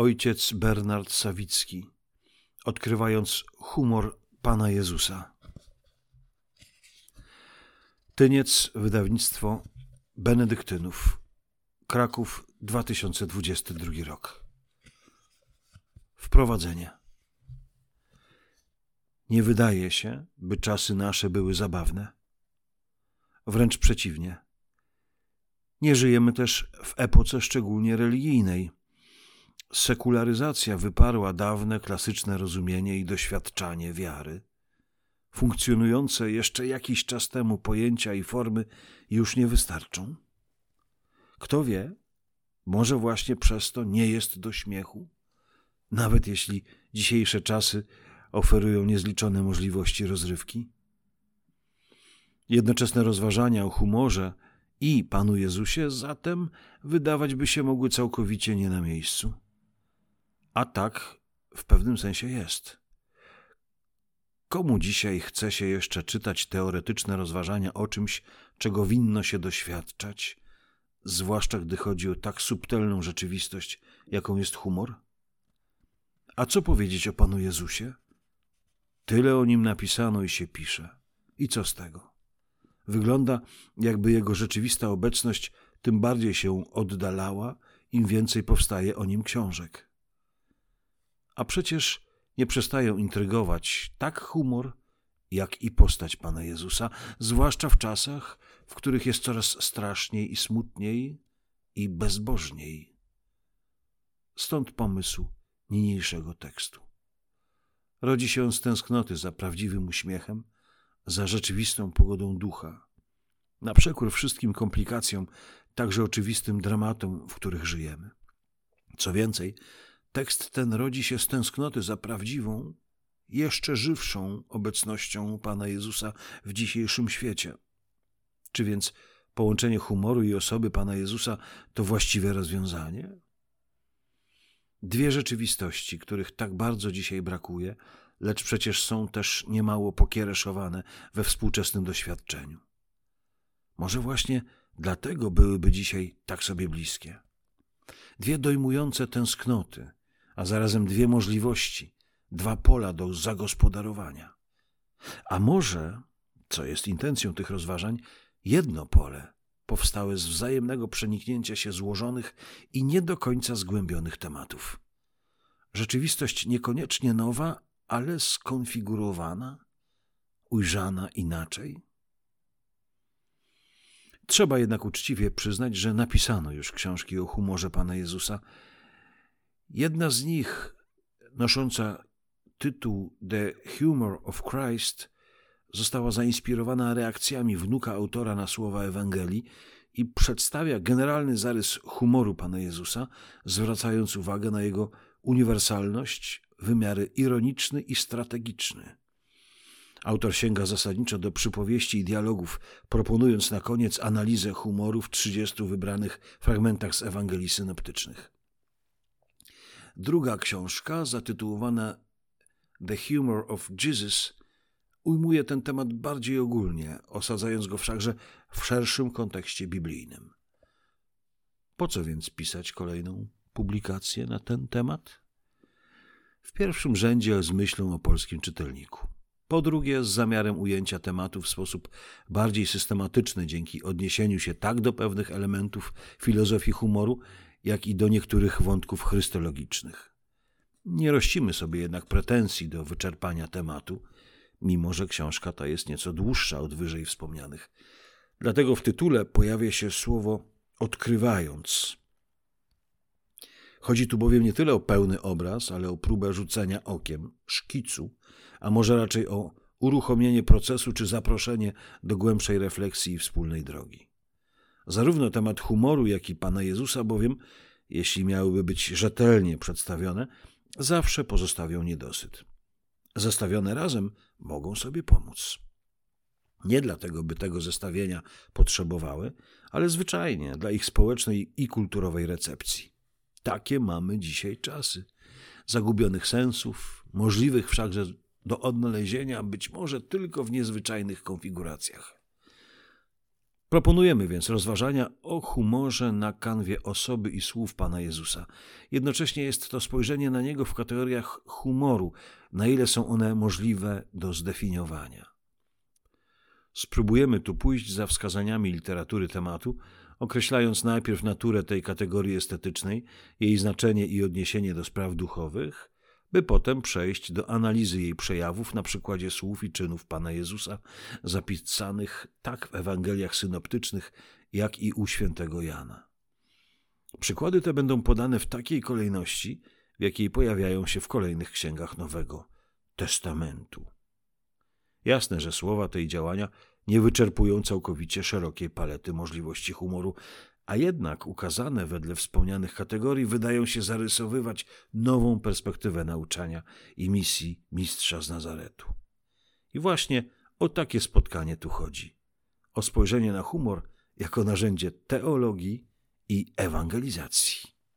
ojciec Bernard Sawicki, odkrywając humor Pana Jezusa. Tyniec, wydawnictwo Benedyktynów, Kraków, 2022 rok. Wprowadzenie. Nie wydaje się, by czasy nasze były zabawne. Wręcz przeciwnie. Nie żyjemy też w epoce szczególnie religijnej. Sekularyzacja wyparła dawne, klasyczne rozumienie i doświadczanie wiary. Funkcjonujące jeszcze jakiś czas temu pojęcia i formy już nie wystarczą. Kto wie, może właśnie przez to nie jest do śmiechu, nawet jeśli dzisiejsze czasy oferują niezliczone możliwości rozrywki. Jednoczesne rozważania o humorze i Panu Jezusie zatem wydawać by się mogły całkowicie nie na miejscu. A tak w pewnym sensie jest. Komu dzisiaj chce się jeszcze czytać teoretyczne rozważania o czymś, czego winno się doświadczać, zwłaszcza gdy chodzi o tak subtelną rzeczywistość, jaką jest humor? A co powiedzieć o Panu Jezusie? Tyle o Nim napisano i się pisze. I co z tego? Wygląda, jakby Jego rzeczywista obecność tym bardziej się oddalała, im więcej powstaje o Nim książek. A przecież nie przestają intrygować tak humor, jak i postać Pana Jezusa, zwłaszcza w czasach, w których jest coraz straszniej i smutniej i bezbożniej. Stąd pomysł niniejszego tekstu. Rodzi się on z tęsknoty za prawdziwym uśmiechem, za rzeczywistą pogodą ducha, na przekór wszystkim komplikacjom, także oczywistym dramatom, w których żyjemy. Co więcej, tekst ten rodzi się z tęsknoty za prawdziwą, jeszcze żywszą obecnością Pana Jezusa w dzisiejszym świecie. Czy więc połączenie humoru i osoby Pana Jezusa to właściwe rozwiązanie? Dwie rzeczywistości, których tak bardzo dzisiaj brakuje, lecz przecież są też niemało pokiereszowane we współczesnym doświadczeniu. Może właśnie dlatego byłyby dzisiaj tak sobie bliskie. Dwie dojmujące tęsknoty, a zarazem dwie możliwości, dwa pola do zagospodarowania. A może, co jest intencją tych rozważań, jedno pole powstałe z wzajemnego przeniknięcia się złożonych i nie do końca zgłębionych tematów. Rzeczywistość niekoniecznie nowa, ale skonfigurowana, ujrzana inaczej. Trzeba jednak uczciwie przyznać, że napisano już książki o humorze Pana Jezusa. Jedna z nich, nosząca tytuł The Humor of Christ, została zainspirowana reakcjami wnuka autora na słowa Ewangelii i przedstawia generalny zarys humoru Pana Jezusa, zwracając uwagę na jego uniwersalność, wymiary ironiczny i strategiczny. Autor sięga zasadniczo do przypowieści i dialogów, proponując na koniec analizę humoru w 30 wybranych fragmentach z Ewangelii synoptycznych. Druga książka, zatytułowana The Humor of Jesus, ujmuje ten temat bardziej ogólnie, osadzając go wszakże w szerszym kontekście biblijnym. Po co więc pisać kolejną publikację na ten temat? W pierwszym rzędzie z myślą o polskim czytelniku. Po drugie, z zamiarem ujęcia tematu w sposób bardziej systematyczny dzięki odniesieniu się tak do pewnych elementów filozofii humoru, jak i do niektórych wątków chrystologicznych. Nie rościmy sobie jednak pretensji do wyczerpania tematu, mimo że książka ta jest nieco dłuższa od wyżej wspomnianych. Dlatego w tytule pojawia się słowo odkrywając. Chodzi tu bowiem nie tyle o pełny obraz, ale o próbę rzucenia okiem, szkicu, a może raczej o uruchomienie procesu czy zaproszenie do głębszej refleksji i wspólnej drogi. Zarówno temat humoru, jak i Pana Jezusa bowiem, jeśli miałyby być rzetelnie przedstawione, zawsze pozostawią niedosyt. Zestawione razem mogą sobie pomóc. Nie dlatego, by tego zestawienia potrzebowały, ale zwyczajnie dla ich społecznej i kulturowej recepcji. Takie mamy dzisiaj czasy. Zagubionych sensów, możliwych wszakże do odnalezienia być może tylko w niezwyczajnych konfiguracjach. Proponujemy więc rozważania o humorze na kanwie osoby i słów Pana Jezusa. Jednocześnie jest to spojrzenie na Niego w kategoriach humoru, na ile są one możliwe do zdefiniowania. Spróbujemy tu pójść za wskazaniami literatury tematu, określając najpierw naturę tej kategorii estetycznej, jej znaczenie i odniesienie do spraw duchowych, by potem przejść do analizy jej przejawów na przykładzie słów i czynów Pana Jezusa, zapisanych tak w Ewangeliach synoptycznych, jak i u świętego Jana. Przykłady te będą podane w takiej kolejności, w jakiej pojawiają się w kolejnych księgach Nowego Testamentu. Jasne, że słowa te i działania nie wyczerpują całkowicie szerokiej palety możliwości humoru, a jednak ukazane wedle wspomnianych kategorii wydają się zarysowywać nową perspektywę nauczania i misji Mistrza z Nazaretu. I właśnie o takie spotkanie tu chodzi. O spojrzenie na humor jako narzędzie teologii i ewangelizacji.